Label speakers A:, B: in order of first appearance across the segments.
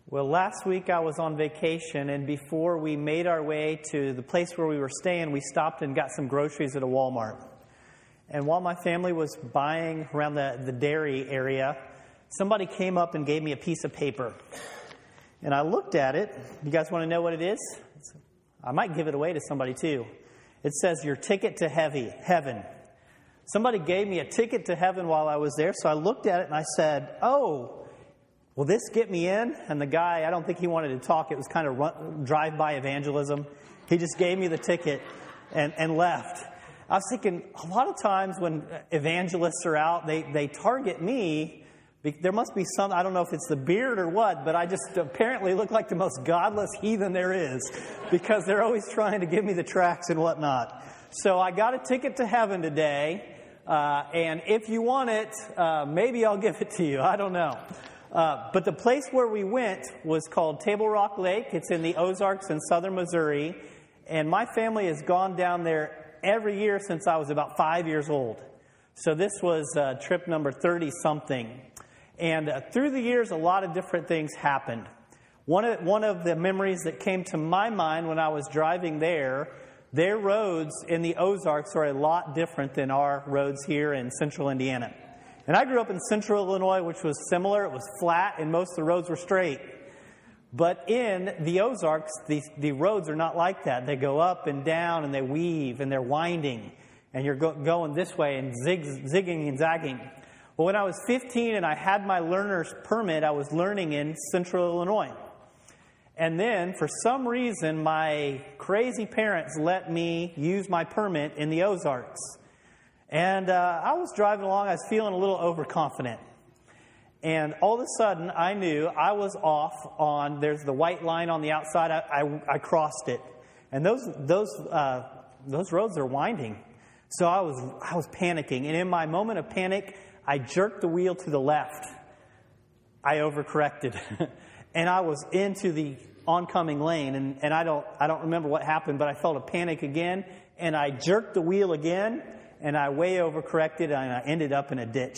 A: Well, last week I was on vacation, and before we made our way to the place where we were staying, we stopped and got some groceries at a Walmart. And while my family was buying around the dairy area, somebody came up and gave me a piece of paper. And I looked at it. You guys want to know what it is? I might give it away to somebody too. It says, "Your ticket to heaven." Somebody gave me a ticket to heaven while I was there, so I looked at it and I said, "Oh, will this get me in?" And the guy, I don't think he wanted to talk. It was kind of drive-by evangelism. He just gave me the ticket and left. I was thinking, a lot of times when evangelists are out, they target me. There must be some, I don't know if it's the beard or what, but I just apparently look like the most godless heathen there is because they're always trying to give me the tracts and whatnot. So I got a ticket to heaven today, and if you want it, maybe I'll give it to you. I don't know. But the place where we went was called Table Rock Lake. It's in the Ozarks in southern Missouri. And my family has gone down there every year since I was about 5 years old. So this was trip number 30-something. And through the years, a lot of different things happened. One of the memories that came to my mind when I was driving there, their roads in the Ozarks are a lot different than our roads here in central Indiana. And I grew up in central Illinois, which was similar. It was flat, and most of the roads were straight. But in the Ozarks, the roads are not like that. They go up and down, and they weave, and they're winding. And you're going this way and zigging and zagging. Well, when I was 15 and I had my learner's permit, I was learning in central Illinois. And then, for some reason, my crazy parents let me use my permit in the Ozarks. And I was driving along. I was feeling a little overconfident. And all of a sudden, I knew I was off on, there's the white line on the outside. I crossed it. And those roads are winding. So I was panicking. And in my moment of panic, I jerked the wheel to the left. I overcorrected. And I was into the oncoming lane. And I don't remember what happened, but I felt a panic again. And I jerked the wheel again. And I way overcorrected, and I ended up in a ditch.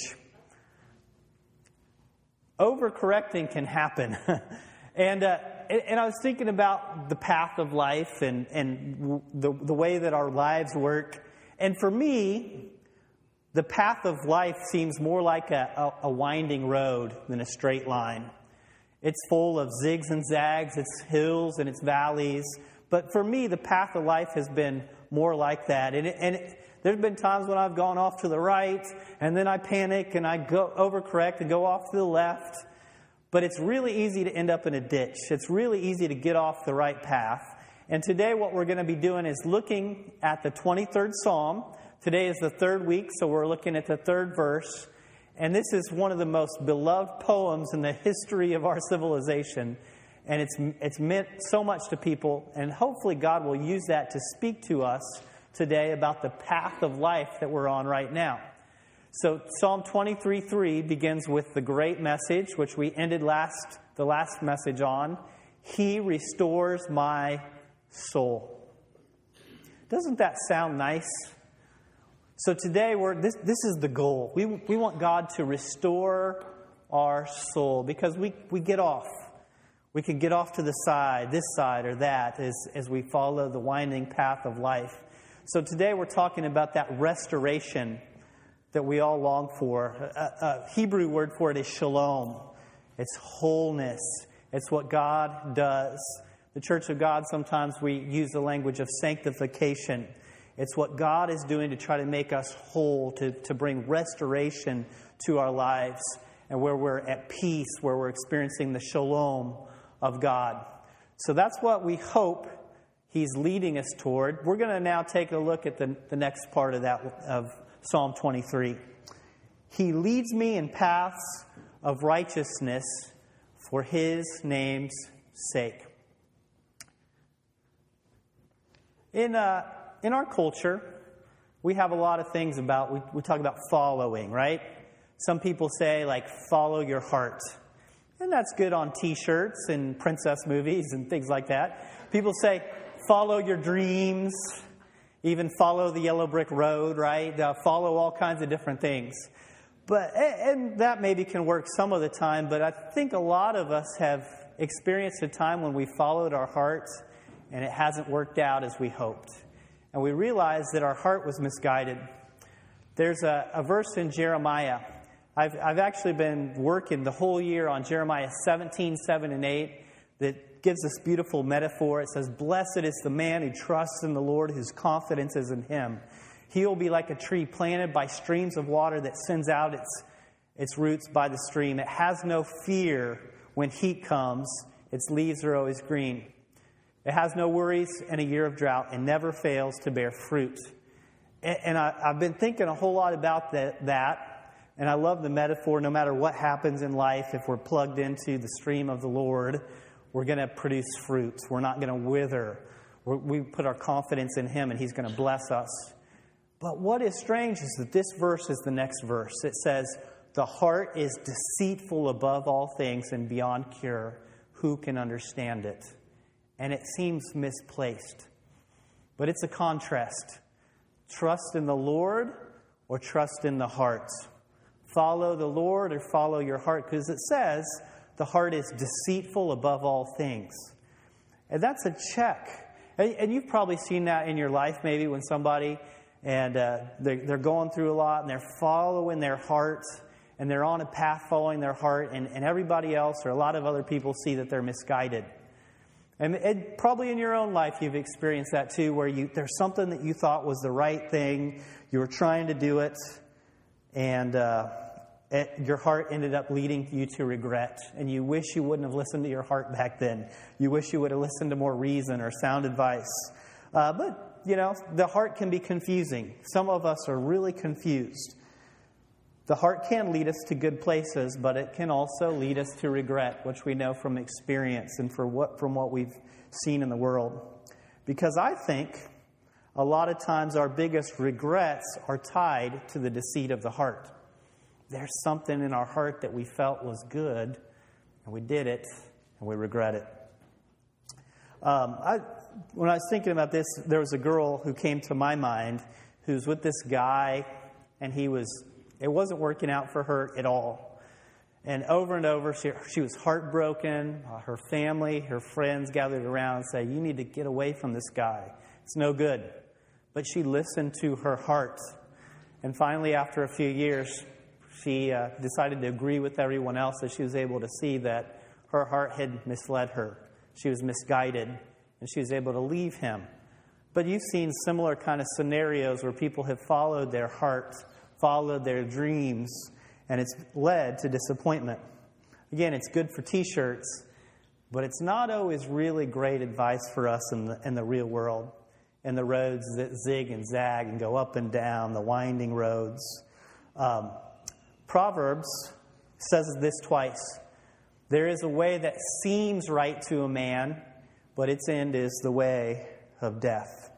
A: Overcorrecting can happen. And I was thinking about the path of life and the way that our lives work. And for me, the path of life seems more like a winding road than a straight line. It's full of zigs and zags, it's hills and it's valleys. But for me, the path of life has been more like that. There's been times when I've gone off to the right, and then I panic, and I go overcorrect and go off to the left. But it's really easy to end up in a ditch. It's really easy to get off the right path. And today what we're going to be doing is looking at the 23rd Psalm. Today is the third week, so we're looking at the third verse. And this is one of the most beloved poems in the history of our civilization. And it's meant so much to people, and hopefully God will use that to speak to us today about the path of life that we're on right now. So Psalm 23:3 begins with the great message, which we ended the last message on. He restores my soul. Doesn't that sound nice? So today this is the goal. We want God to restore our soul because we get off. We can get off to the side, this side or that, as we follow the winding path of life. So today we're talking about that restoration that we all long for. A Hebrew word for it is shalom. It's wholeness. It's what God does. The Church of God, sometimes we use the language of sanctification. It's what God is doing to try to make us whole, to bring restoration to our lives, and where we're at peace, where we're experiencing the shalom of God. So that's what we hope He's leading us toward. We're going to now take a look at the next part of that, of Psalm 23. He leads me in paths of righteousness for His name's sake. In our culture, we have a lot of things about, we talk about following, right? Some people say, like, follow your heart. And that's good on T-shirts and princess movies and things like that. People say, follow your dreams, even follow the yellow brick road, right? Follow all kinds of different things. And that maybe can work some of the time, but I think a lot of us have experienced a time when we followed our hearts and it hasn't worked out as we hoped. And we realized that our heart was misguided. There's a verse in Jeremiah. I've actually been working the whole year on Jeremiah 17, 7, and 8 that gives this beautiful metaphor. It says, "Blessed is the man who trusts in the Lord, whose confidence is in him. He will be like a tree planted by streams of water that sends out its roots by the stream. It has no fear when heat comes. Its leaves are always green. It has no worries in a year of drought and never fails to bear fruit." And I've been thinking a whole lot about that. And I love the metaphor. No matter what happens in life, if we're plugged into the stream of the Lord, we're going to produce fruits. We're not going to wither. We put our confidence in Him, and He's going to bless us. But what is strange is that this verse is the next verse. It says, "The heart is deceitful above all things and beyond cure. Who can understand it?" And it seems misplaced. But it's a contrast. Trust in the Lord or trust in the heart. Follow the Lord or follow your heart. Because it says the heart is deceitful above all things. And that's a check. And you've probably seen that in your life maybe when somebody, and they're going through a lot and they're following their heart and they're on a path following their heart, and everybody else or a lot of other people see that they're misguided. And probably in your own life you've experienced that too, where there's something that you thought was the right thing, you were trying to do it, and your heart ended up leading you to regret. And you wish you wouldn't have listened to your heart back then. You wish you would have listened to more reason or sound advice. But, the heart can be confusing. Some of us are really confused. The heart can lead us to good places, but it can also lead us to regret, which we know from experience and from what we've seen in the world. Because I think a lot of times our biggest regrets are tied to the deceit of the heart. There's something in our heart that we felt was good, and we did it, and we regret it. When I was thinking about this, there was a girl who came to my mind who's with this guy, and it wasn't working out for her at all. And over, she was heartbroken. Her family, her friends gathered around and said, "You need to get away from this guy. It's no good." But she listened to her heart. And finally, after a few years, she decided to agree with everyone else as she was able to see that her heart had misled her. She was misguided, and she was able to leave him. But you've seen similar kind of scenarios where people have followed their heart, followed their dreams, and it's led to disappointment. Again, it's good for T-shirts, but it's not always really great advice for us in the real world, and the roads that zig and zag and go up and down, the winding roads. Proverbs says this twice. "There is a way that seems right to a man, but its end is the way of death."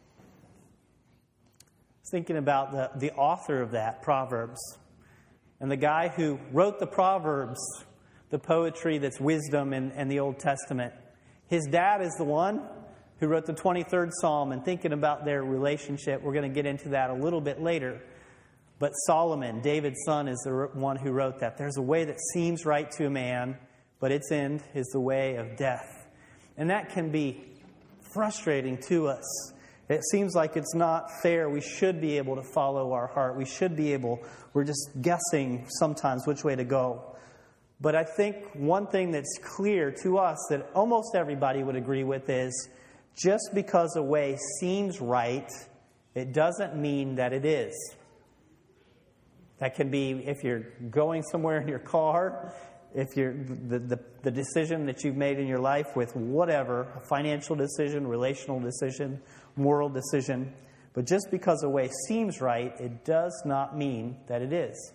A: Thinking about the author of that, Proverbs, and the guy who wrote the Proverbs, the poetry that's wisdom in the Old Testament. His dad is the one who wrote the 23rd Psalm, and thinking about their relationship, we're going to get into that a little bit later. But Solomon, David's son, is the one who wrote that. There's a way that seems right to a man, but its end is the way of death. And that can be frustrating to us. It seems like it's not fair. We should be able to follow our heart. We're just guessing sometimes which way to go. But I think one thing that's clear to us that almost everybody would agree with is just because a way seems right, it doesn't mean that it is. That can be if you're going somewhere in your car, if you're the decision that you've made in your life with whatever, a financial decision, relational decision, moral decision. But just because a way seems right, it does not mean that it is.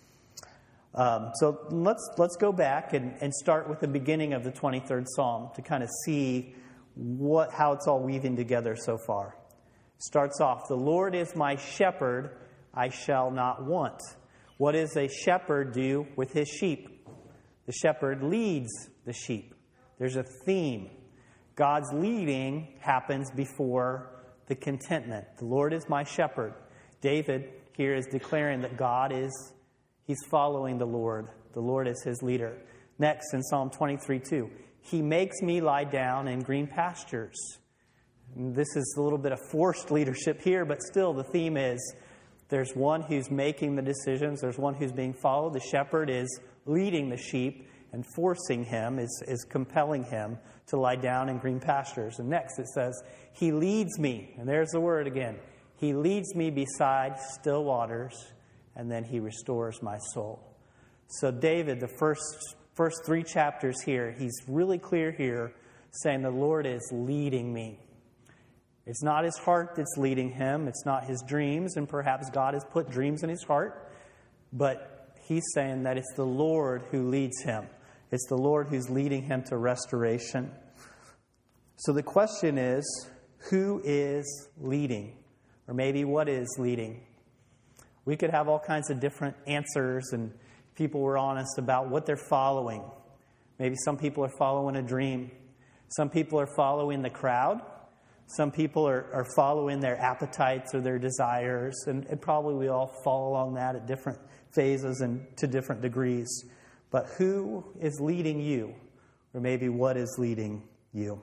A: So let's go back and start with the beginning of the 23rd Psalm to kind of see how it's all weaving together so far. It starts off, "The Lord is my shepherd, I shall not want." What does a shepherd do with his sheep? The shepherd leads the sheep. There's a theme. God's leading happens before the contentment. The Lord is my shepherd. David here is declaring that he's following the Lord. The Lord is his leader. Next in Psalm 23:2, He makes me lie down in green pastures. And this is a little bit of forced leadership here, but still the theme is there's one who's making the decisions. There's one who's being followed. The shepherd is leading the sheep and forcing him, is compelling him to lie down in green pastures. And next it says, he leads me. And there's the word again. He leads me beside still waters, and then he restores my soul. So David, the first 3 chapters here, he's really clear here, saying the Lord is leading me. It's not his heart that's leading him. It's not his dreams, and perhaps God has put dreams in his heart. But he's saying that it's the Lord who leads him. It's the Lord who's leading him to restoration. So the question is, who is leading? Or maybe what is leading? We could have all kinds of different answers, and people were honest about what they're following. Maybe some people are following a dream. Some people are following the crowd. Some people are following their appetites or their desires. And probably we all fall along that at different phases and to different degrees. But who is leading you? Or maybe what is leading you?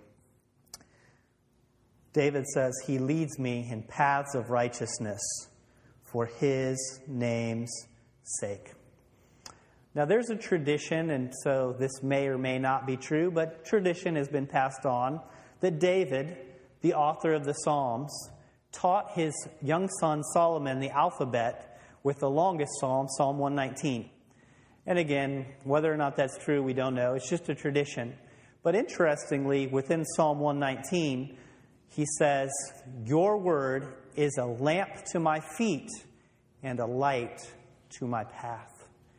A: David says, he leads me in paths of righteousness for his name's sake. Now there's a tradition, and so this may or may not be true, but tradition has been passed on, that David, the author of the Psalms, taught his young son Solomon the alphabet with the longest psalm, Psalm 119. And again, whether or not that's true, we don't know. It's just a tradition. But interestingly, within Psalm 119, he says, your word is a lamp to my feet and a light to my path.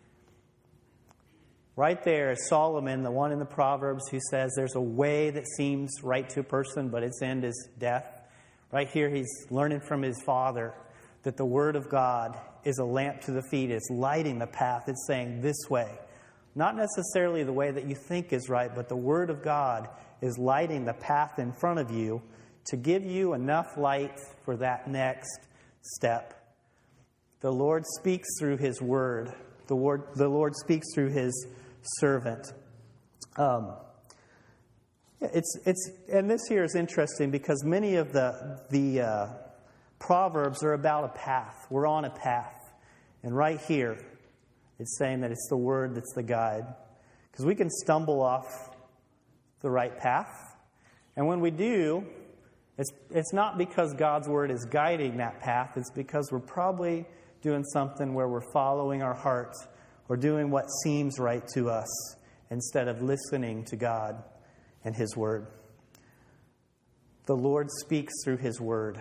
A: Right there is Solomon, the one in the Proverbs, who says there's a way that seems right to a person, but its end is death. Right here, he's learning from his father that the Word of God is a lamp to the feet. It's lighting the path. It's saying this way. Not necessarily the way that you think is right, but the Word of God is lighting the path in front of you to give you enough light for that next step. The Lord speaks through His Word. The Lord speaks through His servant. And this here is interesting because many of the Proverbs are about a path. We're on a path. And right here, it's saying that it's the Word that's the guide. Because we can stumble off the right path. And when we do, it's not because God's Word is guiding that path. It's because we're probably doing something where we're following our hearts or doing what seems right to us instead of listening to God and His Word. The Lord speaks through His Word.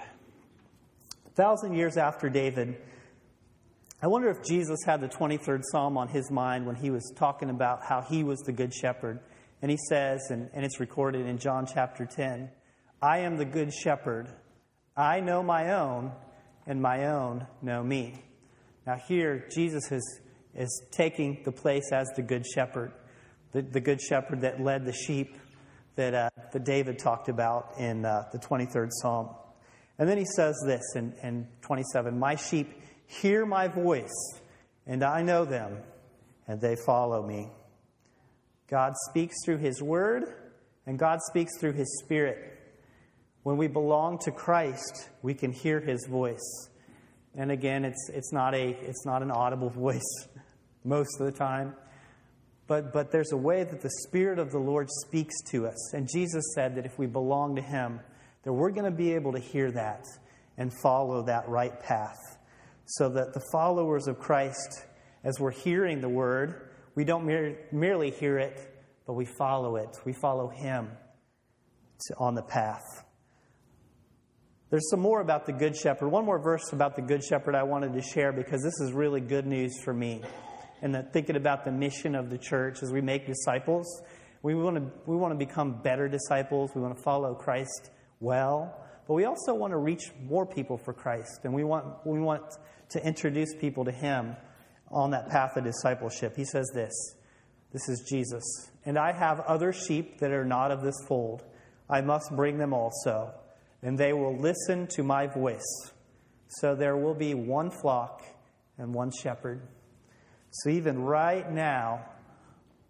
A: 1,000 years after David, I wonder if Jesus had the 23rd Psalm on his mind when he was talking about how he was the Good Shepherd. And he says, and it's recorded in John chapter 10, I am the Good Shepherd. I know my own, and my own know me. Now here, Jesus is taking the place as the Good Shepherd, the Good Shepherd that led the sheep that David talked about in the 23rd Psalm. And then he says this in 27, my sheep hear my voice, and I know them, and they follow me. God speaks through His Word, and God speaks through His Spirit. When we belong to Christ, we can hear His voice. And again, it's not an audible voice most of the time. But there's a way that the Spirit of the Lord speaks to us. And Jesus said that if we belong to Him, that we're going to be able to hear that and follow that right path. So that the followers of Christ, as we're hearing the Word, we don't merely hear it, but we follow it. We follow Him on the path. There's some more about the Good Shepherd. One more verse about the Good Shepherd I wanted to share because this is really good news for me. And thinking about the mission of the church as we make disciples, we want to become better disciples. We want to follow Christ well, but we also want to reach more people for Christ, and we want to introduce people to Him on that path of discipleship. He says this is Jesus, and I have other sheep that are not of this fold. I must bring them also, and they will listen to my voice. So there will be one flock and one shepherd. So even right now,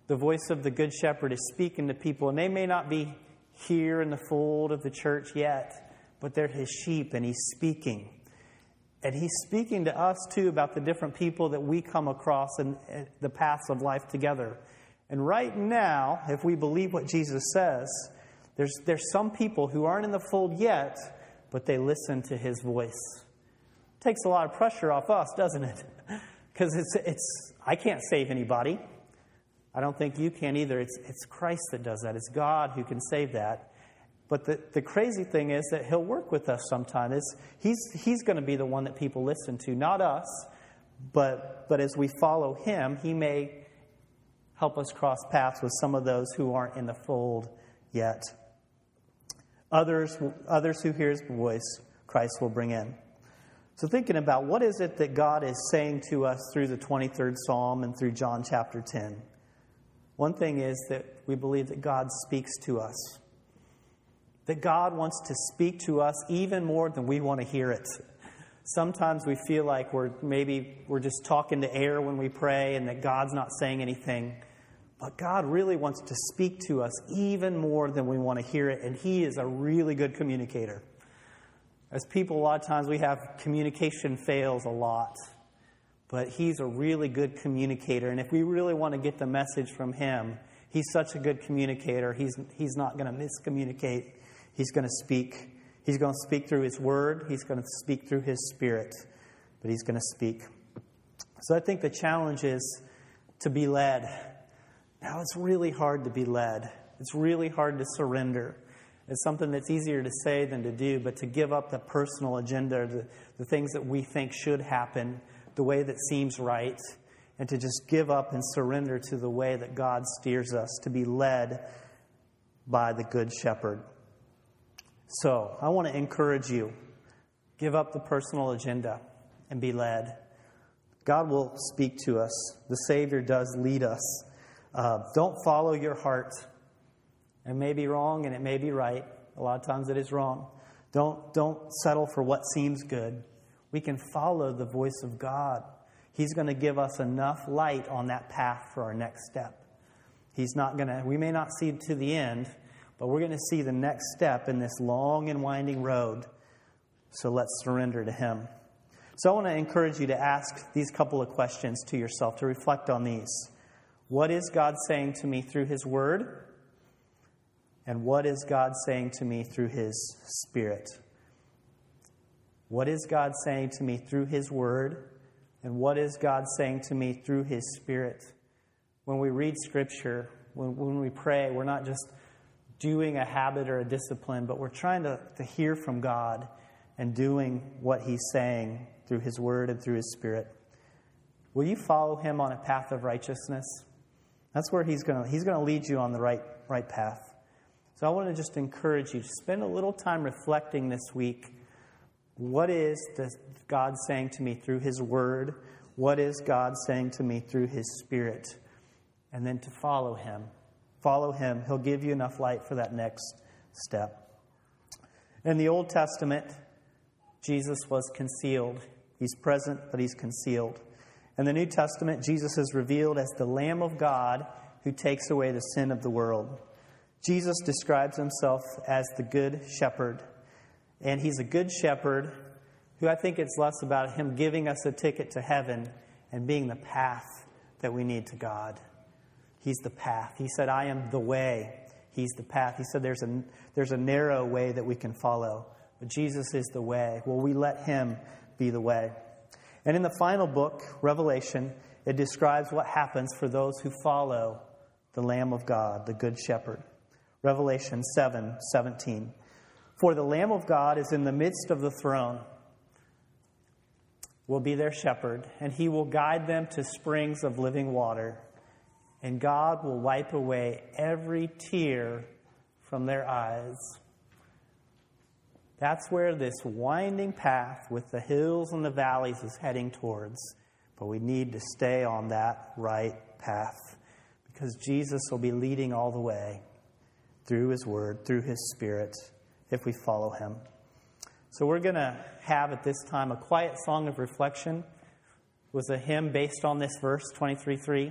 A: The voice of the Good Shepherd is speaking to people, and they may not be here in the fold of the church yet, but they're his sheep, and he's speaking. And he's speaking to us, too, about the different people that we come across in the paths of life together. And right now, if we believe what Jesus says, there's some people who aren't in the fold yet, but they listen to his voice. It takes a lot of pressure off us, doesn't it? Because I can't save anybody. I don't think you can either. It's Christ that does that. It's God who can save that. But the crazy thing is that he'll work with us sometimes. He's going to be the one that people listen to, not us. But as we follow him, he may help us cross paths with some of those who aren't in the fold yet. Others who hear his voice, Christ will bring in. So thinking about what is it that God is saying to us through the 23rd Psalm and through John chapter 10. One thing is that we believe that God speaks to us. That God wants to speak to us even more than we want to hear it. Sometimes we feel like we're just talking to air when we pray and that God's not saying anything. But God really wants to speak to us even more than we want to hear it. And he is a really good communicator. As people, a lot of times we have communication fails a lot. But he's a really good communicator. And if we really want to get the message from him, he's such a good communicator. He's not going to miscommunicate. He's going to speak. He's going to speak through his word. He's going to speak through his spirit. But he's going to speak. So I think the challenge is to be led. Now, it's really hard to be led. It's really hard to surrender. It's something that's easier to say than to do, but to give up the personal agenda, the things that we think should happen, the way that seems right, and to just give up and surrender to the way that God steers us, to be led by the Good Shepherd. So, I want to encourage you, give up the personal agenda and be led. God will speak to us. The Savior does lead us. Don't follow your heart. It may be wrong and it may be right. A lot of times it is wrong. Don't settle for what seems good. We can follow the voice of God. He's going to give us enough light on that path for our next step. We may not see to the end, but we're going to see the next step in this long and winding road. So let's surrender to him. So I want to encourage you to ask these couple of questions to yourself, to reflect on these. What is God saying to me through his word? And what is God saying to me through his spirit? What is God saying to me through his word? And what is God saying to me through his spirit? When we read scripture, when we pray, we're not just doing a habit or a discipline, but we're trying to hear from God and doing what he's saying through his word and through his spirit. Will you follow him on a path of righteousness? That's where he's going to lead you on the right path. So I want to just encourage you to spend a little time reflecting this week. What is God saying to me through his word? What is God saying to me through his spirit? And then to follow him. Follow him. He'll give you enough light for that next step. In the Old Testament, Jesus was concealed. He's present, but he's concealed. In the New Testament, Jesus is revealed as the Lamb of God who takes away the sin of the world. Jesus describes himself as the Good Shepherd. And he's a good shepherd who I think it's less about him giving us a ticket to heaven and being the path that we need to God. He's the path. He said, I am the way. He's the path. He said there's a narrow way that we can follow. But Jesus is the way. Will we let him be the way? And in the final book, Revelation, it describes what happens for those who follow the Lamb of God, the Good Shepherd. Revelation 7:17. For the Lamb of God is in the midst of the throne, will be their shepherd, and he will guide them to springs of living water. And God will wipe away every tear from their eyes. That's where this winding path with the hills and the valleys is heading towards. But we need to stay on that right path, because Jesus will be leading all the way through his word, through his spirit, if we follow him. So we're going to have at this time a quiet song of reflection. It was a hymn based on this verse, 23:3.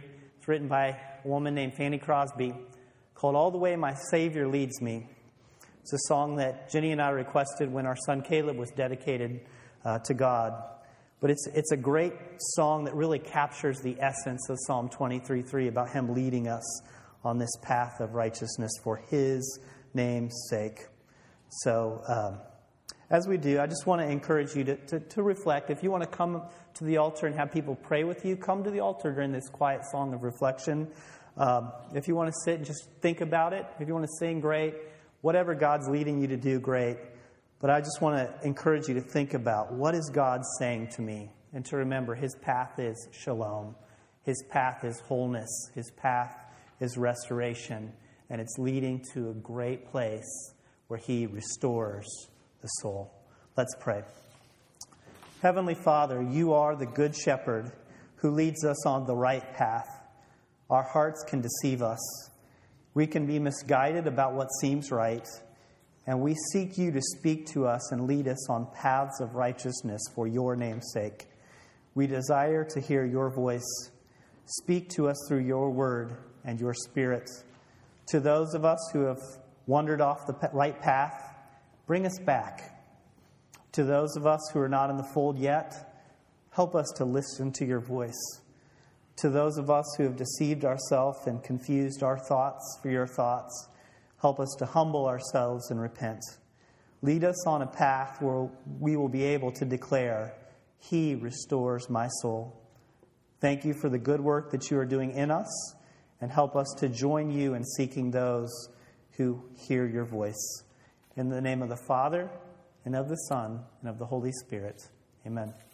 A: It's written by a woman named Fanny Crosby, called All the Way My Savior Leads Me. It's a song that Jenny and I requested when our son Caleb was dedicated to God. But it's a great song that really captures the essence of Psalm 23:3 about him leading us on this path of righteousness for his name's sake. So as we do, I just want to encourage you to reflect. If you want to come to the altar and have people pray with you, come to the altar during this quiet song of reflection. If you want to sit and just think about it, if you want to sing, great. Whatever God's leading you to do, great. But I just want to encourage you to think about, what is God saying to me? And to remember, his path is shalom. His path is wholeness. His path is restoration. And it's leading to a great place where he restores the soul. Let's pray. Heavenly Father, you are the good shepherd who leads us on the right path. Our hearts can deceive us. We can be misguided about what seems right. And we seek you to speak to us and lead us on paths of righteousness for your name's sake. We desire to hear your voice. Speak to us through your word and your spirit. To those of us who have wandered off the right path, bring us back. To those of us who are not in the fold yet, help us to listen to your voice. To those of us who have deceived ourselves and confused our thoughts for your thoughts, help us to humble ourselves and repent. Lead us on a path where we will be able to declare, he restores my soul. Thank you for the good work that you are doing in us, and help us to join you in seeking those who hear your voice. In the name of the Father, and of the Son, and of the Holy Spirit. Amen.